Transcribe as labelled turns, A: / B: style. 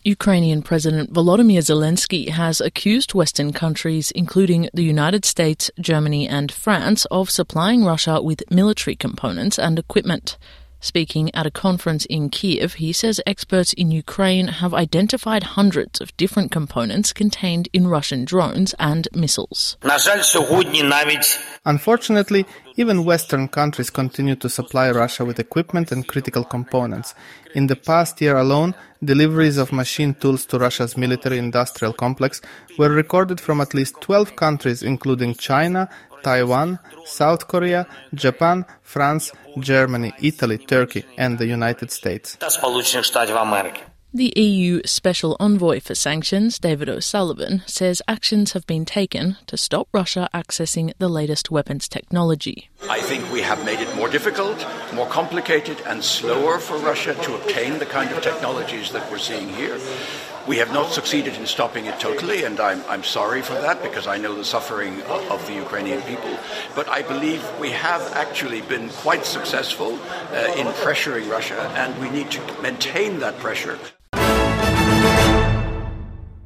A: Ukrainian President Volodymyr Zelensky has accused Western countries, including the United States, Germany and France, of supplying Russia with military components and equipment. Speaking at a conference in Kiev, he says experts in Ukraine have identified hundreds of different components contained in Russian drones and missiles.
B: Unfortunately, even Western countries continue to supply Russia with equipment and critical components. In the past year alone, deliveries of machine tools to Russia's military-industrial complex were recorded from at least 12 countries, including China, Taiwan, South Korea, Japan, France, Germany, Italy, Turkey, and the United States.
A: The EU Special Envoy for Sanctions, David O'Sullivan, says actions have been taken to stop Russia accessing the latest weapons technology.
C: I think we have made it more difficult, more complicated and slower for Russia to obtain the kind of technologies that we're seeing here. We have not succeeded in stopping it totally, and I'm sorry for that because I know the suffering of the Ukrainian people. But I believe we have actually been quite successful in pressuring Russia, and we need to maintain that pressure.